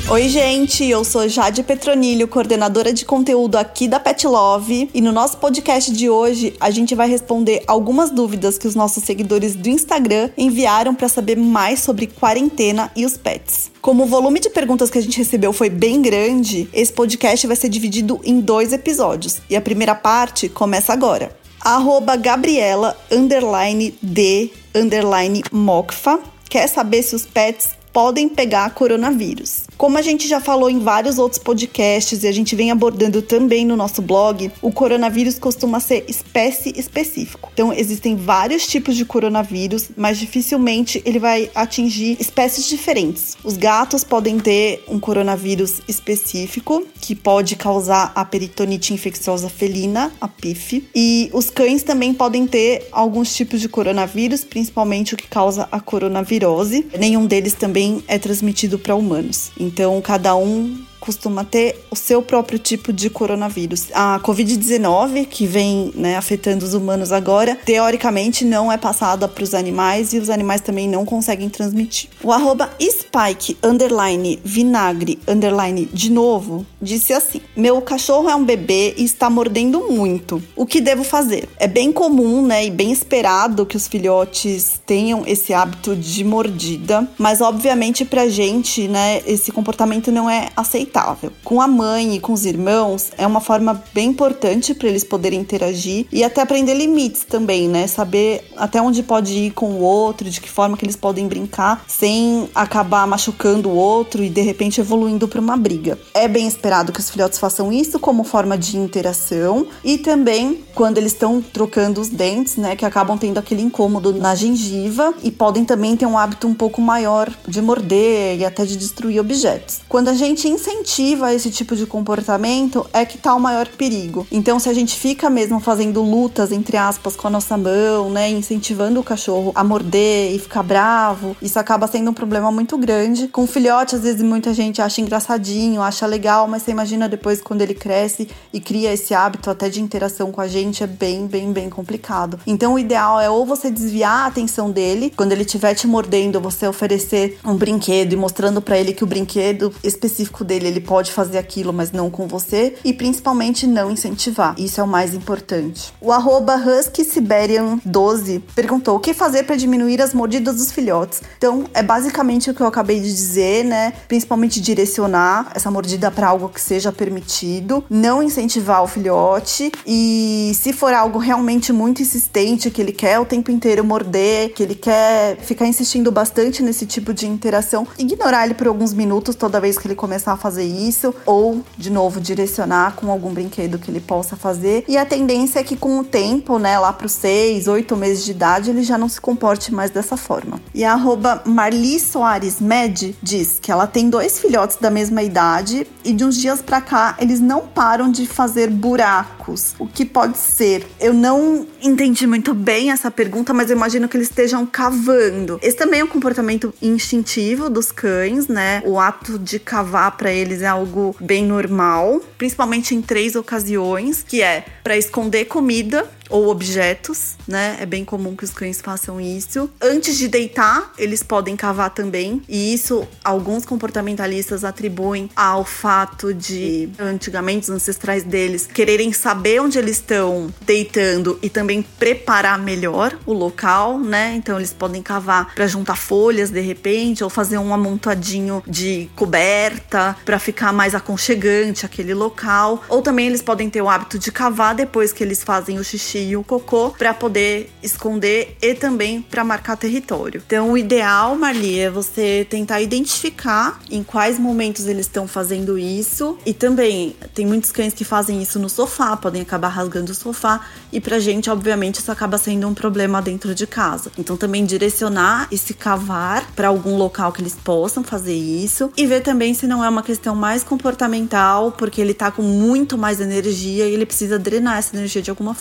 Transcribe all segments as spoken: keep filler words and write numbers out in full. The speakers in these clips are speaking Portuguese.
Oi, gente, eu sou Jade Petronilho, coordenadora de conteúdo aqui da Pet Love, e no nosso podcast de hoje a gente vai responder algumas dúvidas que os nossos seguidores do Instagram enviaram para saber mais sobre quarentena e os pets. Como o volume de perguntas que a gente recebeu foi bem grande, esse podcast vai ser dividido em dois episódios, e a primeira parte começa agora. Arroba Gabriela, underline D, underline Mocfa, quer saber se os pets podem pegar coronavírus. Como a gente já falou em vários outros podcasts e a gente vem abordando também no nosso blog, o coronavírus costuma ser espécie específico. Então, existem vários tipos de coronavírus, mas dificilmente ele vai atingir espécies diferentes. Os gatos podem ter um coronavírus específico, que pode causar a peritonite infecciosa felina, a P I F. E os cães também podem ter alguns tipos de coronavírus, principalmente o que causa a coronavirose. Nenhum deles também é transmitido para humanos. Então, cada um costuma ter o seu próprio tipo de coronavírus. A covid dezenove, que vem, né, afetando os humanos agora, teoricamente não é passada para os animais e os animais também não conseguem transmitir. O arroba Spike, underline, vinagre, underline, de novo, disse assim: meu cachorro é um bebê e está mordendo muito. O que devo fazer? É bem comum, né, e bem esperado que os filhotes tenham esse hábito de mordida, mas obviamente pra gente, né, esse comportamento não é aceitável. Com a mãe e com os irmãos, é uma forma bem importante para eles poderem interagir e até aprender limites também, né? Saber até onde pode ir com o outro, de que forma que eles podem brincar sem acabar machucando o outro e de repente evoluindo para uma briga. É bem esperado que os filhotes façam isso como forma de interação e também quando eles estão trocando os dentes, né? Que acabam tendo aquele incômodo na gengiva e podem também ter um hábito um pouco maior de morder e até de destruir objetos. Quando a gente incentiva esse tipo de comportamento, é que tá o maior perigo. Então, se a gente fica mesmo fazendo lutas, entre aspas, com a nossa mão, né, incentivando o cachorro a morder e ficar bravo, isso acaba sendo um problema muito grande. Com o filhote, às vezes muita gente acha engraçadinho, acha legal, mas você imagina depois quando ele cresce e cria esse hábito até de interação com a gente, é bem, bem, bem complicado. Então, o ideal é ou você desviar a atenção dele, quando ele estiver te mordendo, você oferecer um brinquedo e mostrando pra ele que o brinquedo específico dele, ele pode fazer aquilo, mas não com você, e principalmente não incentivar. Isso é o mais importante. O arroba Husky Siberian doze perguntou o que fazer para diminuir as mordidas dos filhotes. Então, é basicamente o que eu acabei de dizer, né? Principalmente direcionar essa mordida para algo que seja permitido, não incentivar o filhote, e se for algo realmente muito insistente, que ele quer o tempo inteiro morder, que ele quer ficar insistindo bastante nesse tipo de interação, ignorar ele por alguns minutos toda vez que ele começar a fazer isso, ou, de novo, direcionar com algum brinquedo que ele possa fazer. E a tendência é que com o tempo, né, lá para os seis, oito meses de idade, ele já não se comporte mais dessa forma. E a arroba Marli Soares Med diz que ela tem dois filhotes da mesma idade e de uns dias pra cá eles não param de fazer buracos. O que pode ser? Eu não entendi muito bem essa pergunta, mas eu imagino que eles estejam cavando. Esse também é um comportamento instintivo dos cães, né? O ato de cavar para eles é algo bem normal, principalmente em três ocasiões, que é para esconder comida ou objetos, né? É bem comum que os cães façam isso. Antes de deitar, eles podem cavar também, e isso alguns comportamentalistas atribuem ao fato de, antigamente, os ancestrais deles quererem saber onde eles estão deitando e também preparar melhor o local, né? Então eles podem cavar para juntar folhas de repente, ou fazer um amontoadinho de coberta para ficar mais aconchegante aquele local, ou também eles podem ter o hábito de cavar depois que eles fazem o xixi e o cocô para poder esconder e também para marcar território. Então, o ideal, Marli, é você tentar identificar em quais momentos eles estão fazendo isso, e também tem muitos cães que fazem isso no sofá, podem acabar rasgando o sofá, e pra gente, obviamente, isso acaba sendo um problema dentro de casa. Então, também direcionar esse cavar para algum local que eles possam fazer isso, e ver também se não é uma questão mais comportamental, porque ele tá com muito mais energia e ele precisa drenar essa energia de alguma forma,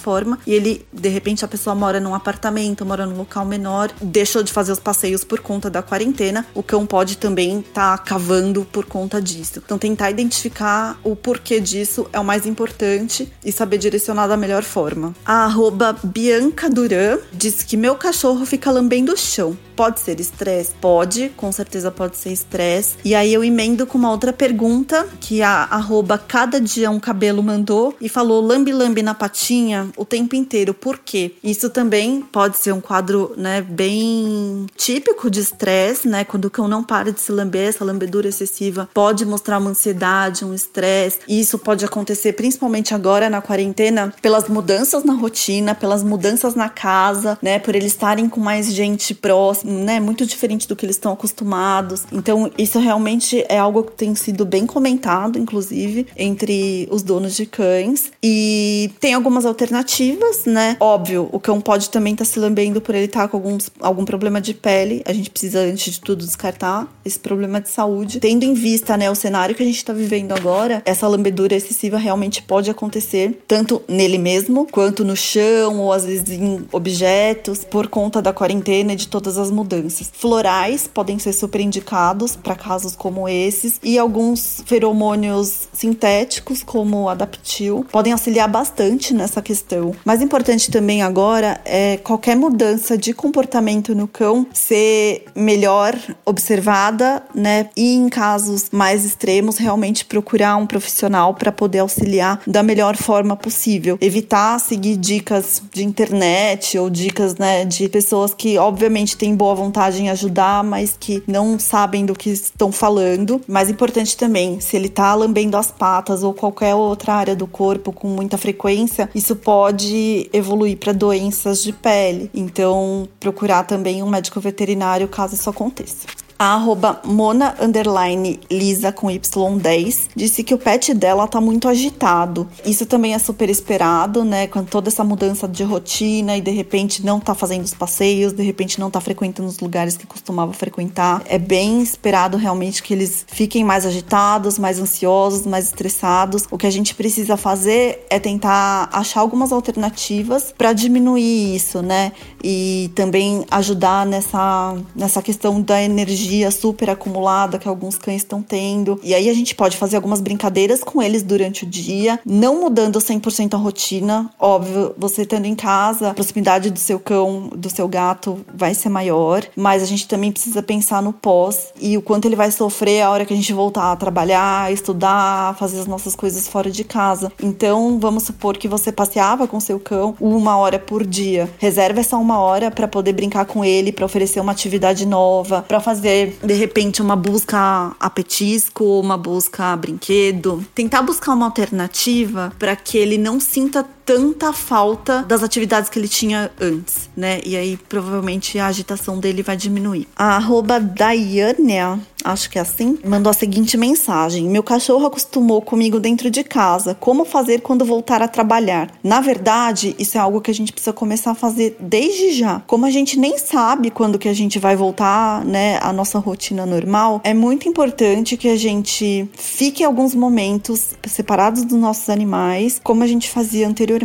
e ele, de repente, a pessoa mora num apartamento, mora num local menor, deixou de fazer os passeios por conta da quarentena, o cão pode também estar tá cavando por conta disso. Então, tentar identificar o porquê disso é o mais importante e saber direcionar da melhor forma. A arroba Bianca Duran disse que meu cachorro fica lambendo o chão. Pode ser estresse? Pode, com certeza pode ser estresse. E aí eu emendo com uma outra pergunta que a arroba Cada Dia Um Cabelo mandou e falou lambe-lambe na patinha o tempo inteiro. Por quê? Isso também pode ser um quadro, né, bem típico de estresse, né? Quando o cão não para de se lamber, essa lambedura excessiva pode mostrar uma ansiedade, um estresse. E isso pode acontecer principalmente agora na quarentena pelas mudanças na rotina, pelas mudanças na casa, né? Por eles estarem com mais gente próxima, né, muito diferente do que eles estão acostumados. Então, isso realmente é algo que tem sido bem comentado, inclusive, entre os donos de cães. E tem algumas alternativas, né? Óbvio, o cão pode também estar tá se lambendo por ele estar tá com alguns, algum problema de pele. A gente precisa, antes de tudo, descartar esse problema de saúde. Tendo em vista, né, o cenário que a gente está vivendo agora, essa lambedura excessiva realmente pode acontecer, tanto nele mesmo, quanto no chão, ou às vezes em objetos, por conta da quarentena e de todas as mudanças. Florais podem ser super indicados para casos como esses, e alguns feromônios sintéticos, como o Adaptil, podem auxiliar bastante nessa questão. Mais importante também agora é qualquer mudança de comportamento no cão ser melhor observada, né? E em casos mais extremos, realmente procurar um profissional para poder auxiliar da melhor forma possível. Evitar seguir dicas de internet ou dicas, né, de pessoas que obviamente têm boa vontade em ajudar, mas que não sabem do que estão falando. Mais importante também, se ele tá lambendo as patas ou qualquer outra área do corpo com muita frequência, isso pode evoluir para doenças de pele. Então, procurar também um médico veterinário caso isso aconteça. A arroba Mona underline Lisa com Y dez disse que o pet dela tá muito agitado. Isso também é super esperado, né? Com toda essa mudança de rotina e de repente não tá fazendo os passeios, de repente não tá frequentando os lugares que costumava frequentar. É bem esperado realmente que eles fiquem mais agitados, mais ansiosos, mais estressados. O que a gente precisa fazer é tentar achar algumas alternativas para diminuir isso, né? E também ajudar nessa, nessa questão da energia super acumulada que alguns cães estão tendo. E aí a gente pode fazer algumas brincadeiras com eles durante o dia, não mudando cem por cento a rotina. Óbvio, você estando em casa, a proximidade do seu cão, do seu gato vai ser maior, mas a gente também precisa pensar no pós e o quanto ele vai sofrer a hora que a gente voltar a trabalhar, estudar, fazer as nossas coisas fora de casa. Então, vamos supor que você passeava com seu cão uma hora por dia. Reserva essa uma hora para poder brincar com ele, para oferecer uma atividade nova, para fazer de repente uma busca a petisco, uma busca a brinquedo. Tentar buscar uma alternativa para que ele não sinta tanta falta das atividades que ele tinha antes, né? E aí provavelmente a agitação dele vai diminuir. A arroba Daiane, acho que é assim, mandou a seguinte mensagem: meu cachorro acostumou comigo dentro de casa. Como fazer quando voltar a trabalhar? Na verdade, isso é algo que a gente precisa começar a fazer desde já. Como a gente nem sabe quando que a gente vai voltar, né, a nossa rotina normal, é muito importante que a gente fique alguns momentos separados dos nossos animais, como a gente fazia anteriormente.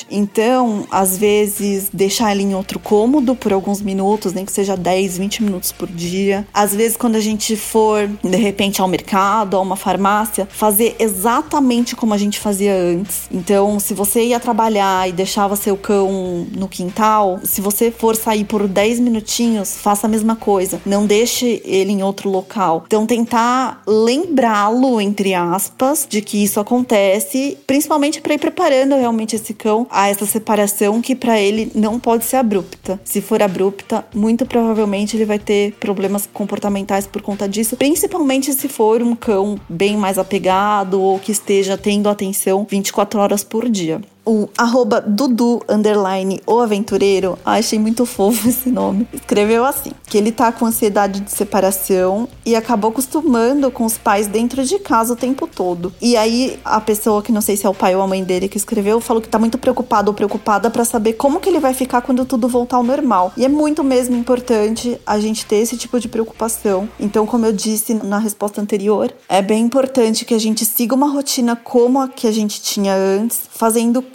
Então, às vezes, deixar ele em outro cômodo por alguns minutos, nem que seja dez, vinte minutos por dia. Às vezes, quando a gente for, de repente, ao mercado, a uma farmácia, fazer exatamente como a gente fazia antes. Então, se você ia trabalhar e deixava seu cão no quintal, se você for sair por dez minutinhos, faça a mesma coisa. Não deixe ele em outro local. Então, tentar lembrá-lo, entre aspas, de que isso acontece, principalmente para ir preparando realmente esse cão a essa separação que para ele não pode ser abrupta. Se for abrupta, muito provavelmente ele vai ter problemas comportamentais por conta disso, principalmente se for um cão bem mais apegado ou que esteja tendo atenção vinte e quatro horas por dia. O arroba Dudu, underline, o aventureiro, achei muito fofo esse nome, escreveu assim, que ele tá com ansiedade de separação e acabou acostumando com os pais dentro de casa o tempo todo. E aí, a pessoa, que não sei se é o pai ou a mãe dele que escreveu, falou que tá muito preocupado ou preocupada pra saber como que ele vai ficar quando tudo voltar ao normal. E é muito mesmo importante a gente ter esse tipo de preocupação. Então, como eu disse na resposta anterior, é bem importante que a gente siga uma rotina como a que a gente tinha antes, fazendo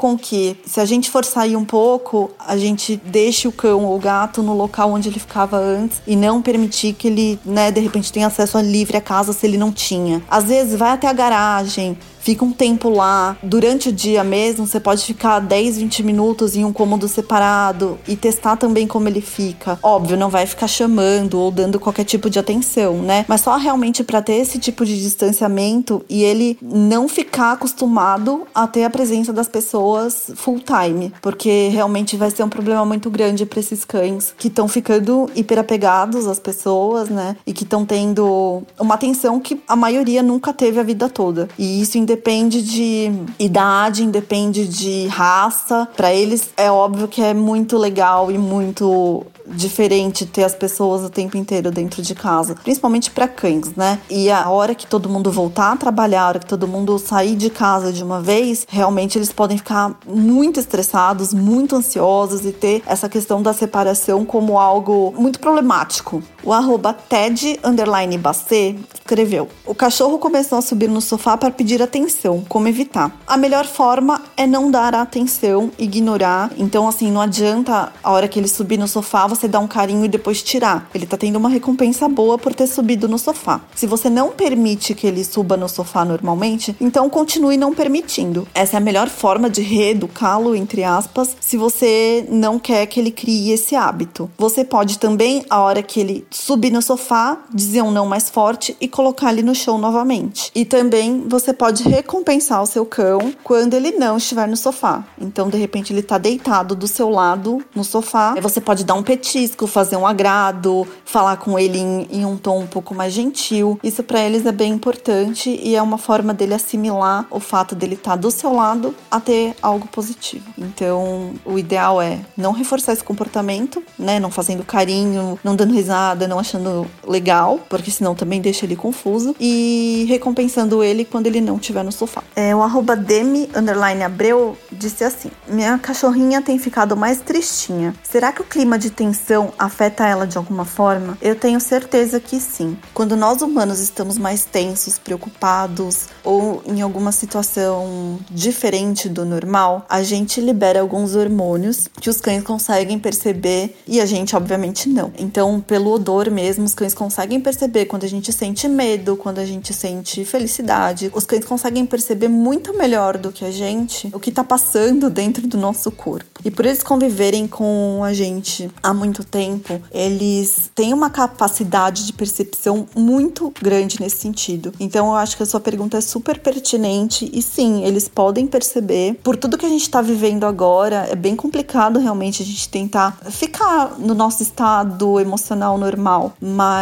com que, se a gente for sair um pouco, a gente deixe o cão ou o gato no local onde ele ficava antes e não permitir que ele, né, de repente tenha acesso livre à casa se ele não tinha. Às vezes vai até a garagem, fica um tempo lá. Durante o dia mesmo, você pode ficar dez, vinte minutos em um cômodo separado e testar também como ele fica. Óbvio, não vai ficar chamando ou dando qualquer tipo de atenção, né? Mas só realmente para ter esse tipo de distanciamento e ele não ficar acostumado a ter a presença das pessoas full time, porque realmente vai ser um problema muito grande para esses cães que estão ficando hiperapegados às pessoas, né? E que estão tendo uma atenção que a maioria nunca teve a vida toda. E isso independe de idade, independe de raça. Para eles é óbvio que é muito legal e muito diferente ter as pessoas o tempo inteiro dentro de casa, principalmente para cães, né? E a hora que todo mundo voltar a trabalhar, a hora que todo mundo sair de casa de uma vez, realmente eles podem ficar muito estressados, muito ansiosos e ter essa questão da separação como algo muito problemático. O arroba Ted underline Bacê escreveu: o cachorro começou a subir no sofá para pedir atenção, como evitar? A melhor forma é não dar atenção, ignorar. Então, assim, não adianta a hora que ele subir no sofá você dar um carinho e depois tirar. Ele tá tendo uma recompensa boa por ter subido no sofá. Se você não permite que ele suba no sofá normalmente, então continue não permitindo. Essa é a melhor forma de reeducá-lo, entre aspas, se você não quer que ele crie esse hábito. Você pode também, a hora que ele subir no sofá, dizer um não mais forte e colocar ele no chão novamente. E também você pode recompensar o seu cão quando ele não estiver no sofá. Então, de repente, ele tá deitado do seu lado no sofá. Aí você pode dar um petisco, fazer um agrado, falar com ele em, em um tom um pouco mais gentil. Isso para eles é bem importante e é uma forma dele assimilar o fato dele estar do seu lado a ter algo positivo. Então, o ideal é não reforçar esse comportamento, né? Não fazendo carinho, não dando risada, não achando legal, porque senão também deixa ele confuso, e recompensando ele quando ele não estiver no sofá. É, o arroba Demi underline Abreu disse assim: minha cachorrinha tem ficado mais tristinha. Será que o clima de tensão afeta ela de alguma forma? Eu tenho certeza que sim. Quando nós humanos estamos mais tensos, preocupados ou em alguma situação diferente do normal, a gente libera alguns hormônios que os cães conseguem perceber e a gente obviamente não. Então, pelo odor mesmo, os cães conseguem perceber quando a gente sente medo, quando a gente sente felicidade. Os cães conseguem perceber muito melhor do que a gente o que tá passando dentro do nosso corpo. E por eles conviverem com a gente há muito tempo, eles têm uma capacidade de percepção muito grande nesse sentido. Então eu acho que a sua pergunta é super pertinente e sim, eles podem perceber. Por tudo que a gente tá vivendo agora, é bem complicado realmente a gente tentar ficar no nosso estado emocional normal,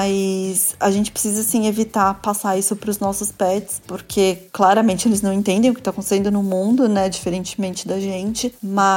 mas a gente precisa sim evitar passar isso pros nossos pets, porque claramente eles não entendem o que tá acontecendo no mundo, né, diferentemente da gente,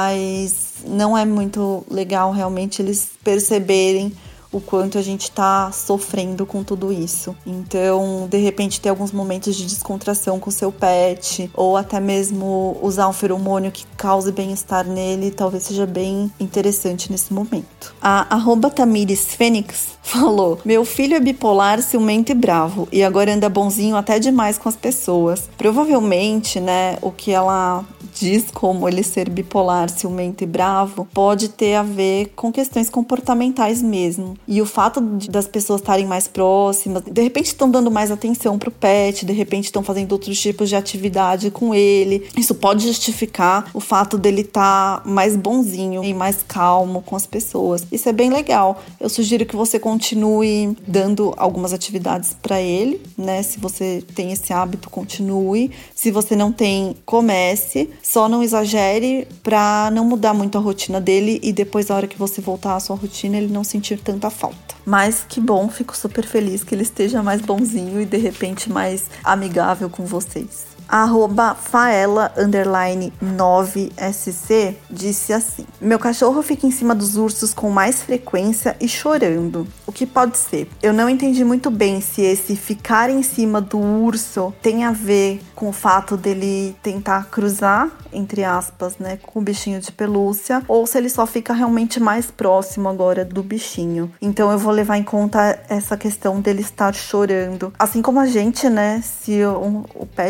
mas não é muito legal realmente eles perceberem o quanto a gente tá sofrendo com tudo isso. Então, de repente, ter alguns momentos de descontração com o seu pet, ou até mesmo usar um feromônio que cause bem-estar nele, talvez seja bem interessante nesse momento. A arroba Tamires Fênix falou: meu filho é bipolar, ciumento e bravo, e agora anda bonzinho até demais com as pessoas. Provavelmente, né, o que ela diz como ele ser bipolar, ciumento e bravo, pode ter a ver com questões comportamentais mesmo. E o fato de, das pessoas estarem mais próximas, de repente estão dando mais atenção pro pet, de repente estão fazendo outros tipos de atividade com ele. Isso pode justificar o fato dele estar tá mais bonzinho e mais calmo com as pessoas. Isso é bem legal. Eu sugiro que você continue dando algumas atividades para ele, né? Se você tem esse hábito, continue. Se você não tem, comece. Só não exagere para não mudar muito a rotina dele e depois, na hora que você voltar à sua rotina, ele não sentir tanta falta. Mas que bom, fico super feliz que ele esteja mais bonzinho e de repente mais amigável com vocês. A arroba Faela underline nove S C disse assim: meu cachorro fica em cima dos ursos com mais frequência e chorando. O que pode ser? Eu não entendi muito bem se esse ficar em cima do urso tem a ver com o fato dele tentar cruzar, entre aspas, né, com o bichinho de pelúcia, ou se ele só fica realmente mais próximo agora do bichinho. Então eu vou levar em conta essa questão dele estar chorando. Assim como a gente, né, se o, o pet tá chorando,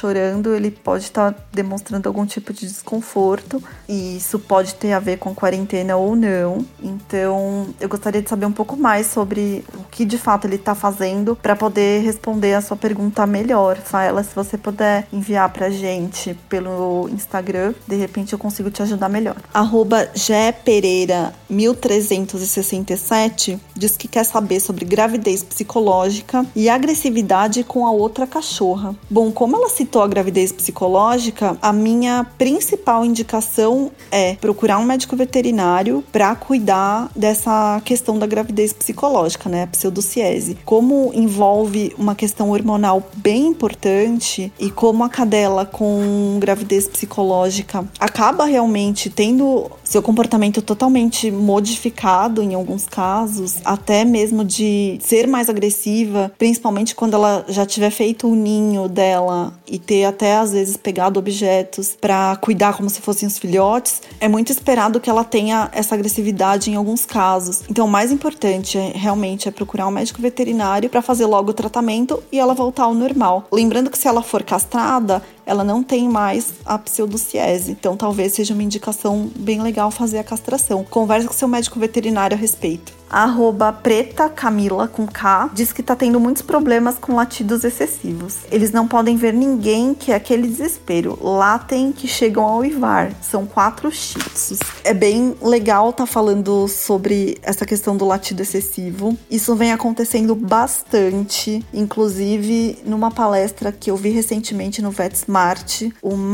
chorando, ele pode estar demonstrando algum tipo de desconforto e isso pode ter a ver com quarentena ou não. Então, eu gostaria de saber um pouco mais sobre o que de fato ele está fazendo para poder responder a sua pergunta melhor. Faela, se você puder enviar pra gente pelo Instagram, de repente eu consigo te ajudar melhor. Arroba Pereira mil trezentos e sessenta e sete diz que quer saber sobre gravidez psicológica e agressividade com a outra cachorra. Bom, como ela citou a gravidez psicológica, a minha principal indicação é procurar um médico veterinário para cuidar dessa questão da gravidez psicológica, né, a pseudociese. Como envolve uma questão hormonal bem importante e como a cadela com gravidez psicológica acaba realmente tendo seu comportamento totalmente modificado em alguns casos, até mesmo de ser mais agressiva, principalmente quando ela já tiver feito o ninho dela e ter até às vezes pegado objetos para cuidar como se fossem os filhotes, é muito esperado que ela tenha essa agressividade em alguns casos. Então, o mais importante é, realmente é procurar um médico veterinário para fazer logo o tratamento e ela voltar ao normal. Lembrando que se ela for castrada, ela não tem mais a pseudociese. Então, talvez seja uma indicação bem legal fazer a castração. Converse com seu médico veterinário a respeito. Arroba Preta Camila, com K, diz que tá tendo muitos problemas com latidos excessivos. Eles não podem ver ninguém, que é aquele desespero. Latem que chegam a uivar. São quatro shih tzus. É bem legal tá falando sobre essa questão do latido excessivo. Isso vem acontecendo bastante. Inclusive, numa palestra que eu vi recentemente no VetSmart,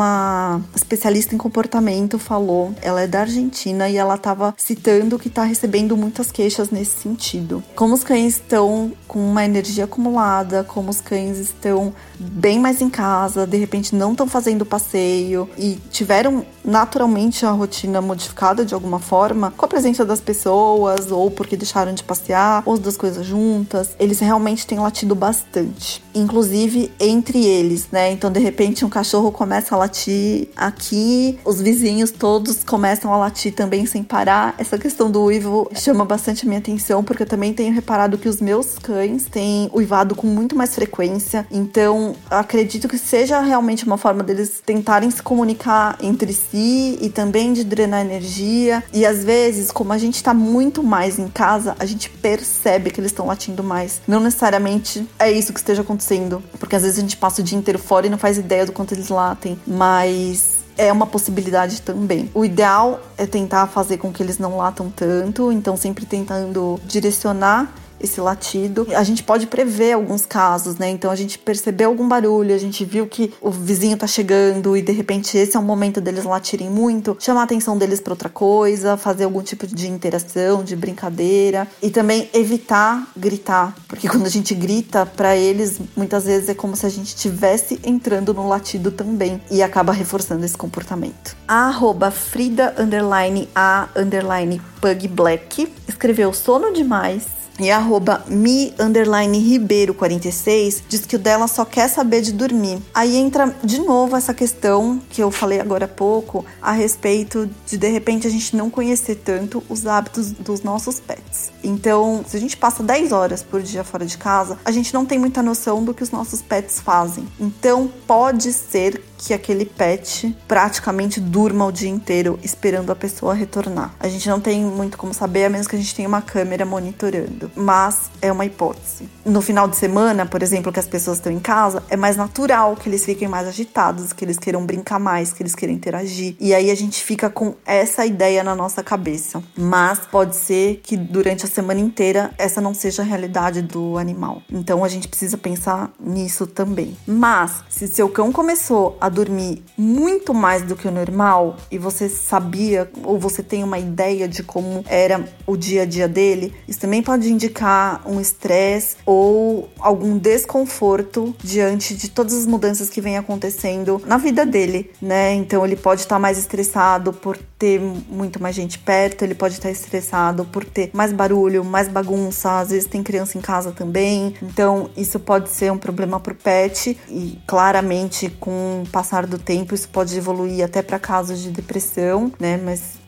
uma especialista em comportamento falou, ela é da Argentina e ela tava citando que tá recebendo muitas queixas nesse sentido. Como os cães estão com uma energia acumulada, como os cães estão bem mais em casa, de repente não estão fazendo passeio e tiveram naturalmente a rotina modificada de alguma forma, com a presença das pessoas, ou porque deixaram de passear, ou as duas coisas juntas, eles realmente têm latido bastante. Inclusive entre eles, né? Então, de repente, um cachorro começa a latir aqui, os vizinhos todos começam a latir também sem parar. Essa questão do uivo chama bastante a minha atenção, porque eu também tenho reparado que os meus cães têm uivado com muito mais frequência. Então, acredito que seja realmente uma forma deles tentarem se comunicar entre si e também de drenar energia. E às vezes, como a gente tá muito mais em casa, a gente percebe que eles estão latindo mais. Não necessariamente é isso que esteja acontecendo, porque às vezes a gente passa o dia inteiro fora e não faz ideia do quanto eles latem, mas é uma possibilidade também. O ideal é tentar fazer com que eles não latam tanto, então sempre tentando direcionar esse latido. A gente pode prever alguns casos, né? Então a gente percebeu algum barulho, a gente viu que o vizinho tá chegando e de repente esse é o momento deles latirem muito, chamar a atenção deles para outra coisa, fazer algum tipo de interação, de brincadeira e também evitar gritar, porque quando a gente grita para eles, muitas vezes é como se a gente estivesse entrando no latido também e acaba reforçando esse comportamento. A arroba Frida underline a underline Pug Black escreveu sono demais. E arroba mi underline ribeiro quarenta e seis diz que o dela só quer saber de dormir. Aí entra de novo essa questão que eu falei agora há pouco a respeito de de repente a gente não conhecer tanto os hábitos dos nossos pets. Então, se a gente passa dez horas por dia fora de casa, a gente não tem muita noção do que os nossos pets fazem. Então, pode ser que aquele pet praticamente durma o dia inteiro esperando a pessoa retornar. A gente não tem muito como saber, a menos que a gente tenha uma câmera monitorando. Mas é uma hipótese. No final de semana, por exemplo, que as pessoas estão em casa, é mais natural que eles fiquem mais agitados, que eles queiram brincar mais, que eles queiram interagir. E aí a gente fica com essa ideia na nossa cabeça. Mas pode ser que durante a semana inteira essa não seja a realidade do animal. Então a gente precisa pensar nisso também. Mas se seu cão começou a dormir muito mais do que o normal e você sabia ou você tem uma ideia de como era o dia a dia dele, isso também pode indicar um estresse ou algum desconforto diante de todas as mudanças que vem acontecendo na vida dele, né? Então ele pode estar mais estressado por ter muito mais gente perto, ele pode estar estressado por ter mais barulho, mais bagunça, às vezes tem criança em casa também, então isso pode ser um problema pro pet e claramente com o passar do tempo isso pode evoluir até para casos de depressão, né? Mas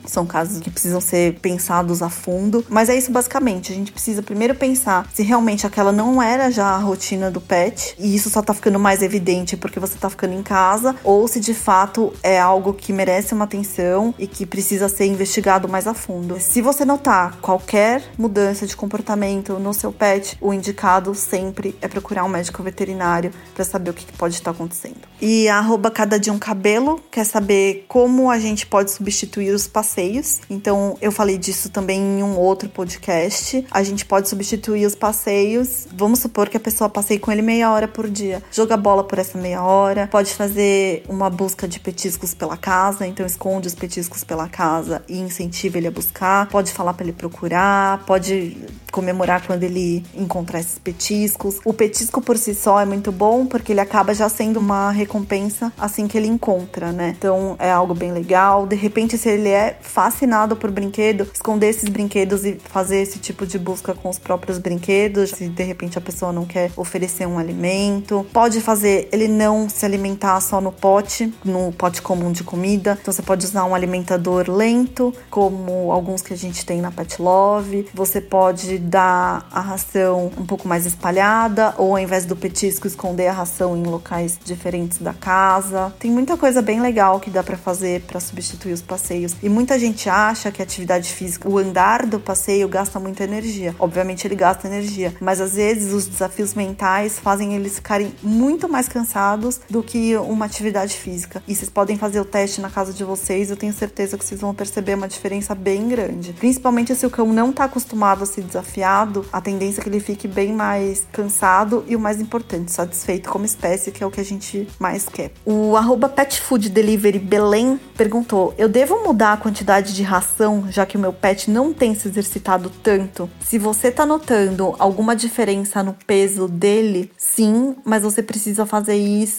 São casos que precisam ser pensados a fundo. Mas é isso basicamente. A gente precisa primeiro pensar se realmente aquela não era já a rotina do pet e isso só tá ficando mais evidente porque você tá ficando em casa, ou se de fato é algo que merece uma atenção e que precisa ser investigado mais a fundo. Se você notar qualquer mudança de comportamento no seu pet, o indicado sempre é procurar um médico veterinário para saber o que pode estar acontecendo. E a arroba cada dia um cabelo quer saber como a gente pode substituir os passeios. Então eu falei disso também em um outro podcast. A gente pode substituir os passeios. Vamos supor que a pessoa passeie com ele meia hora por dia. Joga bola por essa meia hora. Pode fazer uma busca de petiscos pela casa. Então esconde os petiscos pela casa e incentiva ele a buscar. Pode falar para ele procurar. Pode comemorar quando ele encontrar esses petiscos. O petisco por si só é muito bom porque ele acaba já sendo uma recompensa assim que ele encontra, né? Então é algo bem legal. De repente, se ele é fascinado por brinquedo, esconder esses brinquedos e fazer esse tipo de busca com os próprios brinquedos. Se de repente a pessoa não quer oferecer um alimento, pode fazer ele não se alimentar só no pote, no pote comum de comida. Então você pode usar um alimentador lento, como alguns que a gente tem na Pet Love. Você pode dar a ração um pouco mais espalhada, ou ao invés do petisco, esconder a ração em locais diferentes da casa. Tem muita coisa bem legal que dá pra fazer pra substituir os passeios. E muita gente acha que a atividade física, o andar do passeio, gasta muita energia. Obviamente ele gasta energia, mas às vezes os desafios mentais fazem eles ficarem muito mais cansados do que uma atividade física. E vocês podem fazer o teste na casa de vocês, eu tenho certeza que vocês vão perceber uma diferença bem grande. Principalmente se o cão não tá acostumado a ser desafiado, a tendência é que ele fique bem mais cansado e, o mais importante, satisfeito como espécie, que é o que a gente mais quer. O arroba Pet Food Delivery Belém perguntou: eu devo mudar a quantidade de ração, já que o meu pet não tem se exercitado tanto? Se você tá notando alguma diferença no peso dele, sim, mas você precisa fazer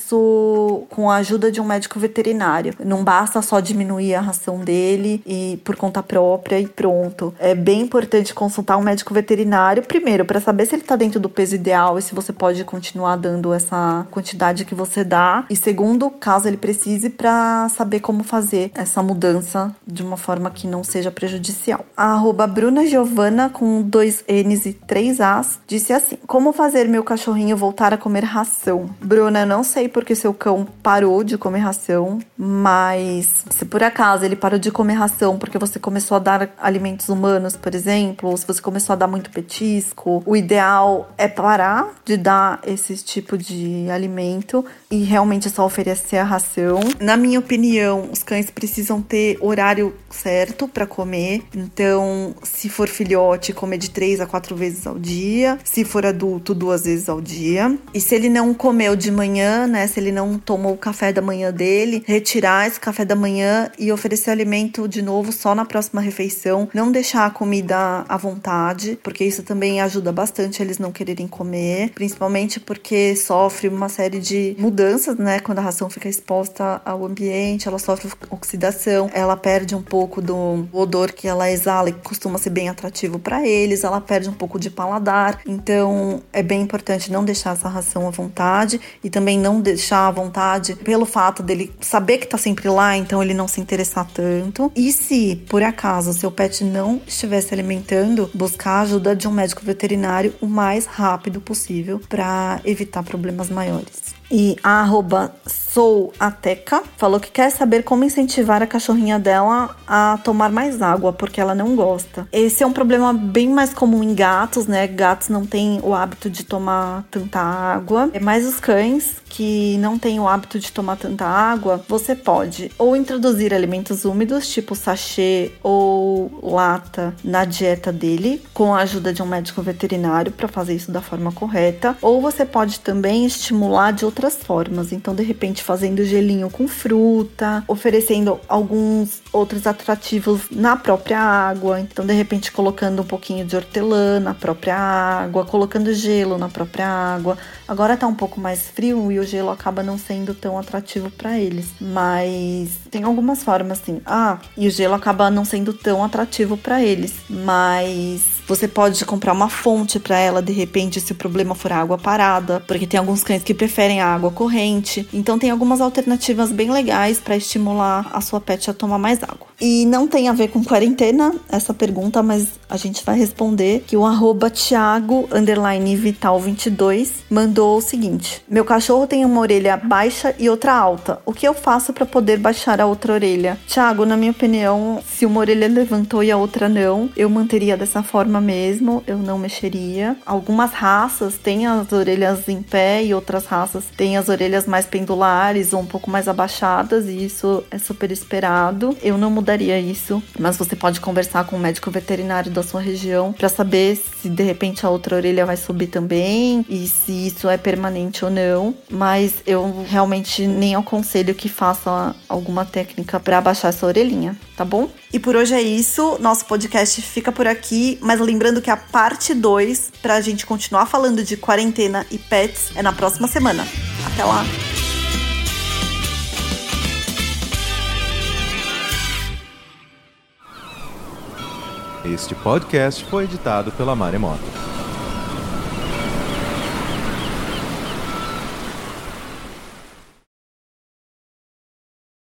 isso com a ajuda de um médico veterinário. Não basta só diminuir a ração dele e por conta própria e pronto. É bem importante consultar um médico veterinário, primeiro, para saber se ele tá dentro do peso ideal e se você pode continuar dando essa quantidade que você dá. E segundo, caso ele precise, para saber como fazer essa mudança de uma forma que não seja prejudicial. A arroba Bruna Giovana, com dois N's e três A's, disse assim: como fazer meu cachorrinho voltar a comer ração? Bruna, eu não sei porque seu cão parou de comer ração, mas se por acaso ele parou de comer ração porque você começou a dar alimentos humanos, por exemplo, ou se você começou a dar muito petisco, o ideal é parar de dar esse tipo de alimento e realmente só oferecer a ração. Na minha opinião, os cães precisam ter horário certo para comer. Então, se for filhote, comer de três a quatro vezes ao dia. Se for adulto, duas vezes ao dia. E se ele não comeu de manhã, né? Se ele não tomou o café da manhã dele, retirar esse café da manhã e oferecer alimento de novo só na próxima refeição. Não deixar a comida à vontade, porque isso também ajuda bastante eles não quererem comer. Principalmente porque sofre uma série de mudanças, né? Quando a ração fica exposta ao ambiente, ela sofre oxidação, ela perde um pouco do odor que ela exala e costuma ser bem atrativo para eles, ela perde um pouco de paladar. Então é bem importante não deixar essa ração à vontade e também não deixar à vontade pelo fato dele saber que tá sempre lá, então ele não se interessar tanto. E se por acaso seu pet não estiver se alimentando, buscar a ajuda de um médico veterinário o mais rápido possível para evitar problemas maiores. E a arroba souateca falou que quer saber como incentivar a cachorrinha dela a tomar mais água, porque ela não gosta. Esse é um problema bem mais comum em gatos, né? Gatos não têm o hábito de tomar tanta água. É mais os cães que não têm o hábito de tomar tanta água. Você pode ou introduzir alimentos úmidos, tipo sachê ou lata, na dieta dele, com a ajuda de um médico veterinário para fazer isso da forma correta. Ou você pode também estimular de outras formas. Então, de repente, fazendo gelinho com fruta, oferecendo alguns outros atrativos na própria água. Então, de repente, colocando um pouquinho de hortelã na própria água, colocando gelo na própria água. Agora tá um pouco mais frio e o gelo acaba não sendo tão atrativo para eles. Mas tem algumas formas, assim. Ah, e o gelo acaba não sendo tão atrativo para eles. Mas você pode comprar uma fonte para ela, de repente, se o problema for a água parada, porque tem alguns cães que preferem a água corrente. Então tem algumas alternativas bem legais para estimular a sua pet a tomar mais água. E não tem a ver com quarentena essa pergunta, mas a gente vai responder que o arroba Thiago underline Vital vinte e dois mandou o seguinte: meu cachorro tem uma orelha baixa e outra alta. O que eu faço para poder baixar a outra orelha? Thiago, na minha opinião, se uma orelha levantou e a outra não, eu manteria dessa forma mesmo, eu não mexeria. Algumas raças têm as orelhas em pé e outras raças têm as orelhas mais pendulares ou um pouco mais abaixadas, e isso é super esperado. Eu não mudaria isso, mas você pode conversar com o médico veterinário da sua região para saber se de repente a outra orelha vai subir também e se isso é permanente ou não. Mas eu realmente nem aconselho que faça alguma técnica para abaixar essa orelhinha, tá bom? E por hoje é isso, nosso podcast fica por aqui, mas lembrando que a parte dois, pra gente continuar falando de quarentena e pets, é na próxima semana. Até lá! Este podcast foi editado pela Maremoto.